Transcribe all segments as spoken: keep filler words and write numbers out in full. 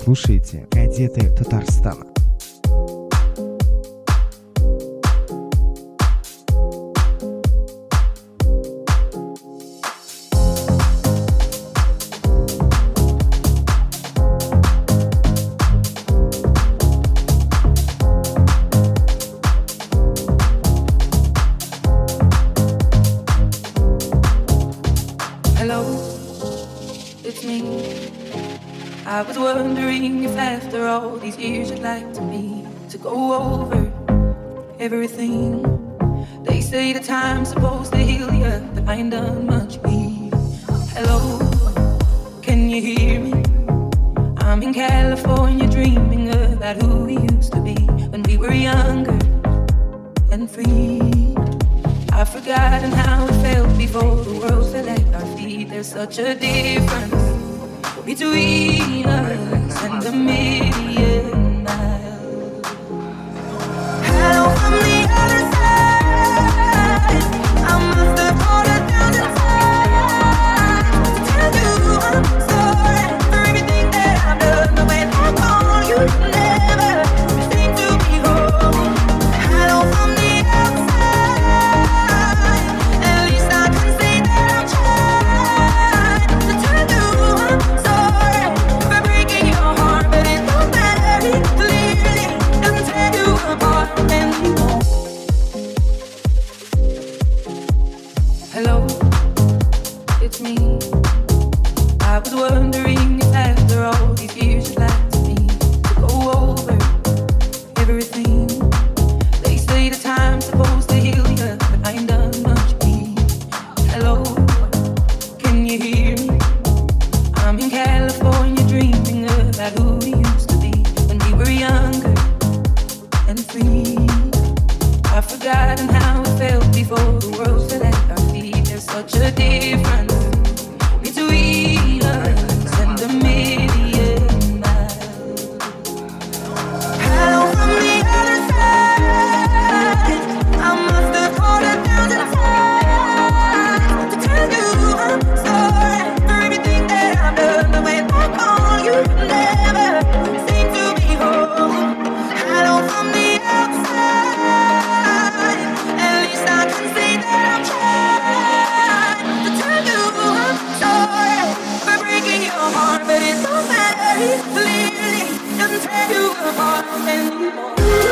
слушаете «Кадеты Татарстана». I was wondering if after all these years you'd like to me to go over everything. They say the time's supposed to heal you, but I ain't done much healing. Hello, can you hear me? I'm in California dreaming about who we used to be when we were younger and free. I've forgotten how it felt before the world fell at our feet. There's such a difference between us and a million miles. Hello from the other side. I must have called a thousand times to tell you I'm sorry for everything that I've done. But when I call you, never seem to be home. Hello from the outside. At least I can say that I'm trying to tell you I'm sorry for breaking your heart, but it don't matter. It clearly doesn't tear you apart anymore. Hello, it's me. I was wondering if after all these years you'd like to me to go over everything. They say the time's supposed to heal you, but I ain't done much healing. Hello, can you hear me? I'm in California dreaming about who we used to be when we were younger and free. I've forgotten how it felt before the world fell at our feet. There's such a difference between us and a million miles. Hello from the other side. I must have called a thousand times to tell you I'm sorry for everything that I've done. But when I call you, never seem to be home. Hello from the outside. At least I can say that I'm trying to tell you I'm sorry for breaking your heart, but it don't matter. It clearly doesn't tear you apart anymore.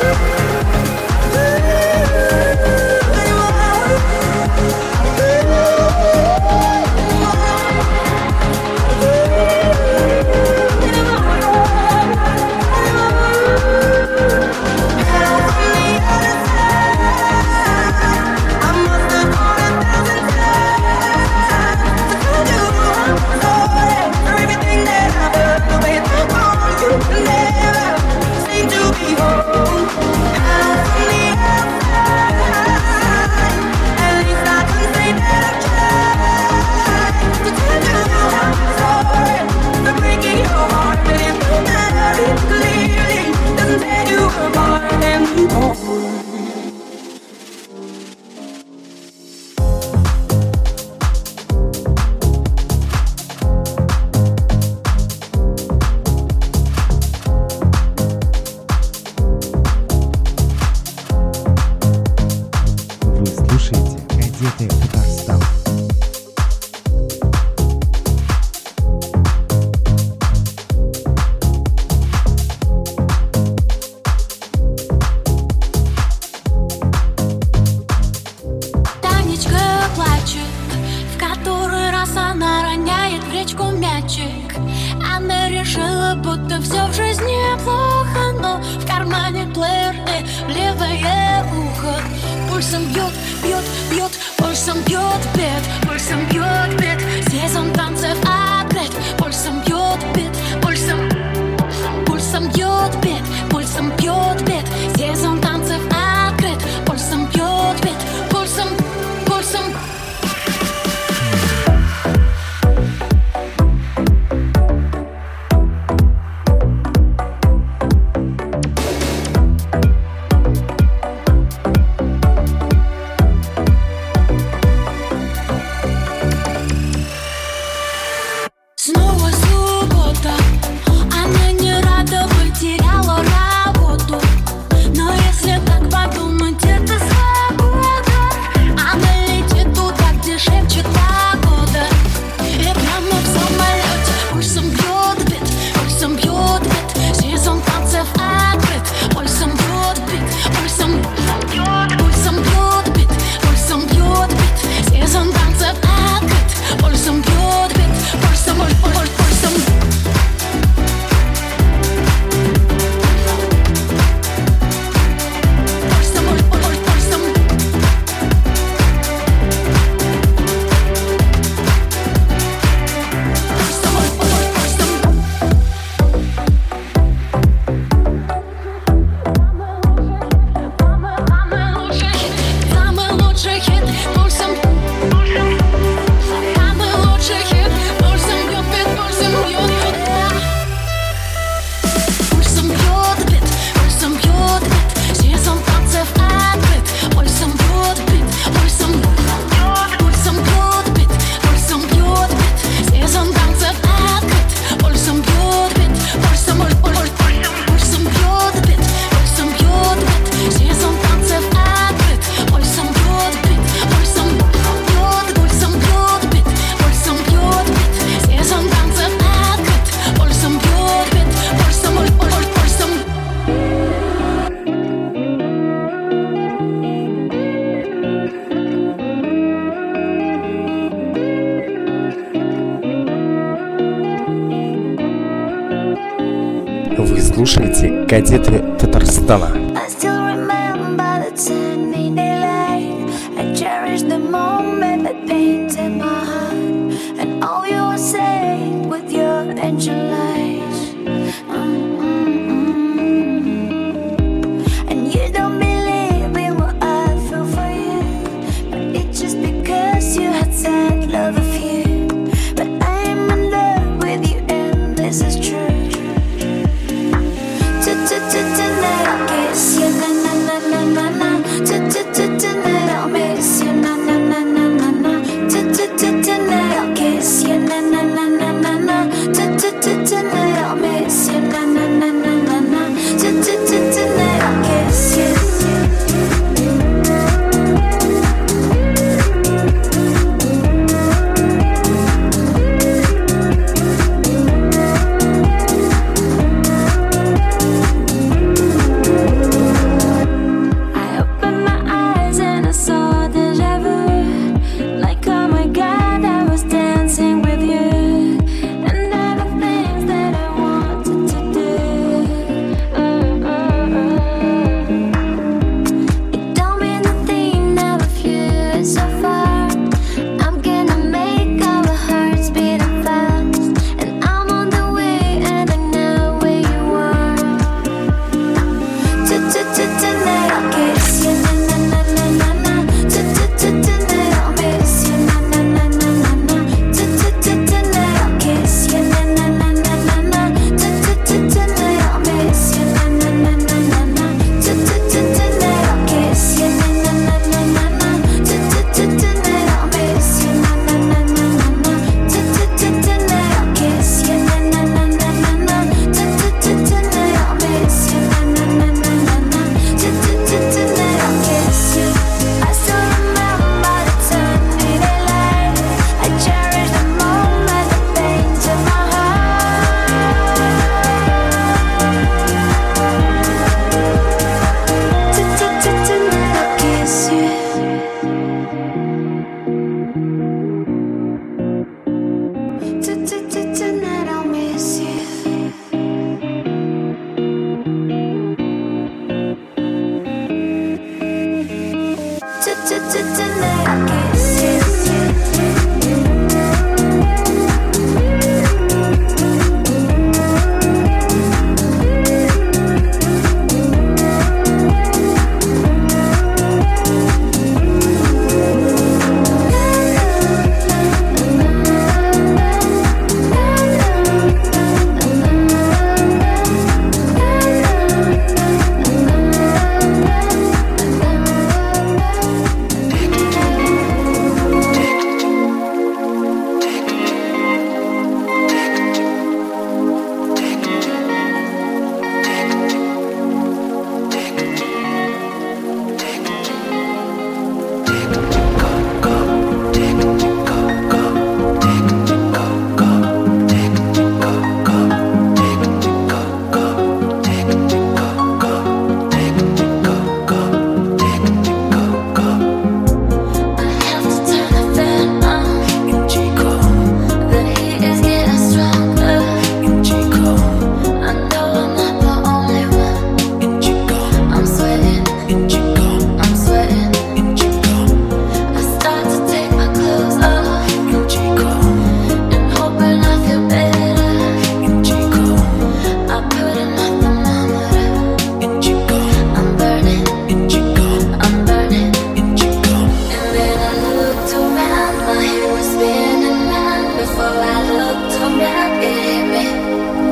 Вы слушаете «Кадеты Татарстана». Танечка плачет, в который раз она роняет в речку мячик. Она решила, будто все в жизни плохо, но в кармане плеер и левое ухо пульсом бьет, бьет, бьет, пульсом бьет бит, пульсом бьет бит. Сезон танцев открыт, пульсом бьет бит, пульсом, пульсом бьет бит, пульсом бьет бит. Сезон танцев открыт, пульсом бьет бит, пульсом, пульсом. Вы слушаете «Кадеты Татарстана».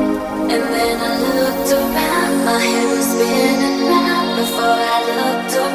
My head was spinning round before I looked around.